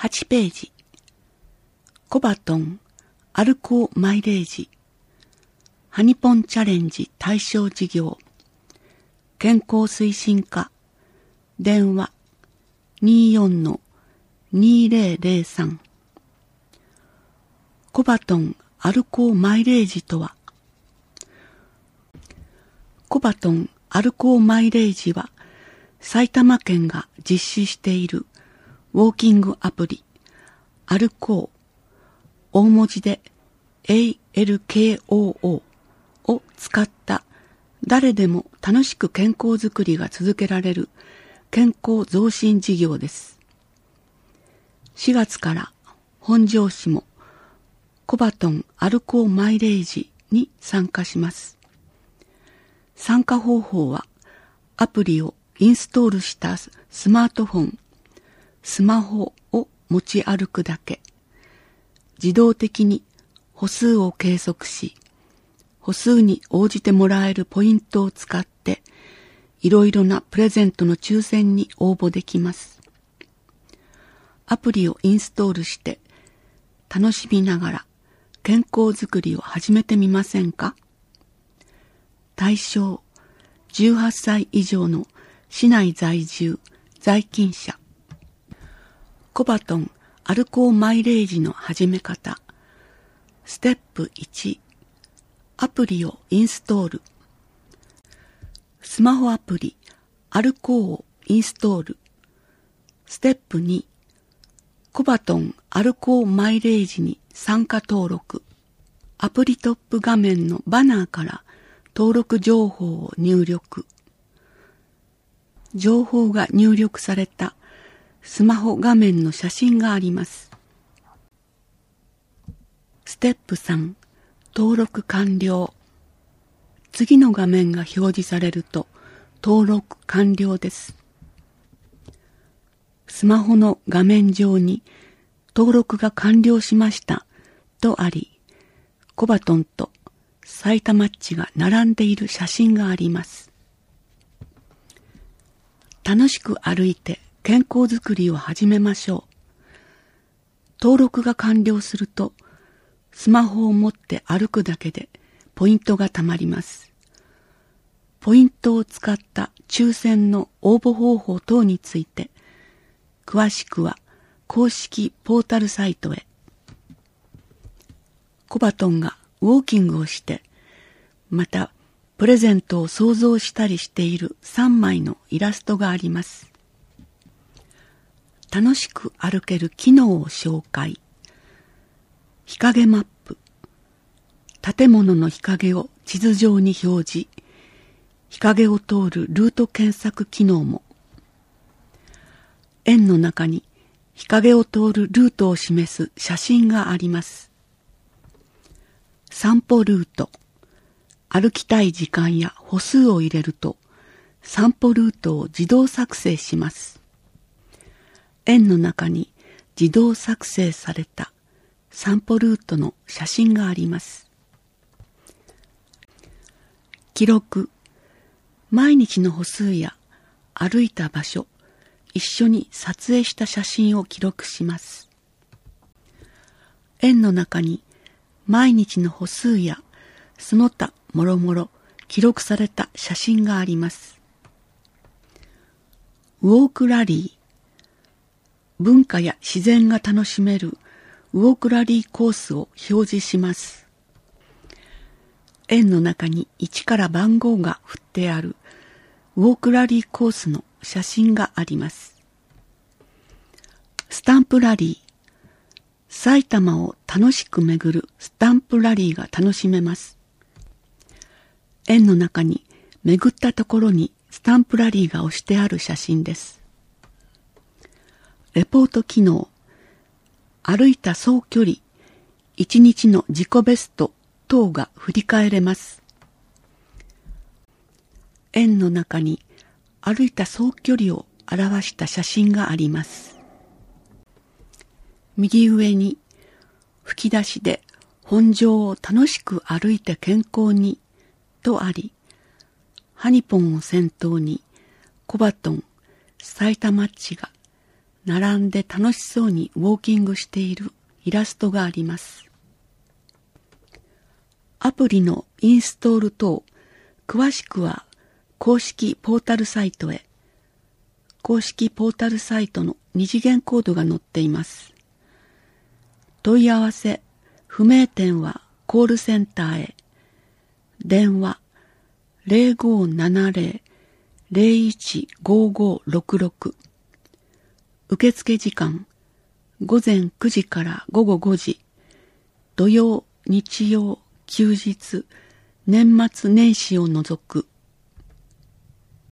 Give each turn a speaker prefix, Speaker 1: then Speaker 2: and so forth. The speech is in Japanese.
Speaker 1: 8ページ。コバトン歩こうマイレージハニポンチャレンジ対象事業健康推進課電話 24-2003 コバトン歩こうマイレージとは、コバトン歩こうマイレージは埼玉県が実施しているウォーキングアプリ歩こう大文字で ALKOO を使った誰でも楽しく健康づくりが続けられる健康増進事業です。4月から本庄市もコバトン歩こうマイレージに参加します。参加方法はアプリをインストールしたスマートフォン、スマホを持ち歩くだけ。自動的に歩数を計測し、歩数に応じてもらえるポイントを使って、いろいろなプレゼントの抽選に応募できます。アプリをインストールして、楽しみながら健康づくりを始めてみませんか？対象、18歳以上の市内在住、在勤者。コバトン歩こうマイレージの始め方。ステップ1、アプリをインストール。スマホアプリ、歩こうをインストール。ステップ2、コバトン歩こうマイレージに参加登録。アプリトップ画面のバナーから登録情報を入力。情報が入力されたスマホ画面の写真があります。ステップ3、登録完了。次の画面が表示されると登録完了です。スマホの画面上に登録が完了しましたとあり、コバトンと埼玉っちが並んでいる写真があります。楽しく歩いて健康づくりを始めましょう。登録が完了すると、スマホを持って歩くだけでポイントがたまります。ポイントを使った抽選の応募方法等について、詳しくは公式ポータルサイトへ。コバトンがウォーキングをして、またプレゼントを想像したりしている3枚のイラストがあります。楽しく歩ける機能を紹介。日陰マップ。建物の日陰を地図上に表示。日陰を通るルート検索機能も。円の中に日陰を通るルートを示す写真があります。散歩ルート。歩きたい時間や歩数を入れると散歩ルートを自動作成します。円の中に自動作成された散歩ルートの写真があります。記録。毎日の歩数や歩いた場所、一緒に撮影した写真を記録します。円の中に毎日の歩数やその他もろもろ記録された写真があります。ウォークラリー。文化や自然が楽しめるウォークラリーコースを表示します。円の中に1から番号が振ってあるウォークラリーコースの写真があります。スタンプラリー。埼玉を楽しく巡るスタンプラリーが楽しめます。円の中に巡ったところにスタンプラリーが押してある写真です。レポート機能。歩いた総距離、1日の自己ベスト等が振り返れます。円の中に歩いた総距離を表した写真があります。右上に吹き出しで本庄を楽しく歩いて健康にとあり、ハニポンを先頭にコバトン、埼玉っちが並んで楽しそうにウォーキングしているイラストがあります。アプリのインストール等、詳しくは公式ポータルサイトへ。公式ポータルサイトの二次元コードが載っています。問い合わせ、不明点はコールセンターへ。電話 0570-015566。受付時間午前9時から午後5時。土曜、日曜、休日、年末年始を除く。